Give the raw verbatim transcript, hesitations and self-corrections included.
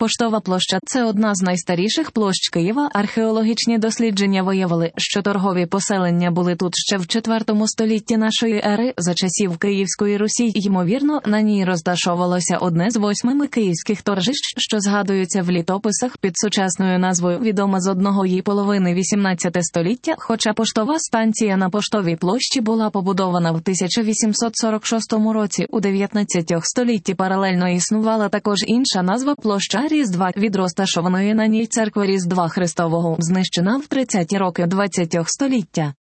Поштова площа – це одна з найстаріших площ Києва. Археологічні дослідження виявили, що торгові поселення були тут ще в четвертому столітті нашої ери, за часів Київської Русі. Ймовірно, на ній розташовувалося одне з восьми київських торжищ, що згадуються в літописах під сучасною назвою, відома з одного її половини вісімнадцятого століття, хоча поштова станція на Поштовій площі була побудована в тисяча вісімсот сорок шостому році. У дев'ятнадцятому столітті паралельно існувала також інша назва – площа Різдва, від розташованої на ній церкви Різдва Христового, знищена в тридцяті роки ХХ століття.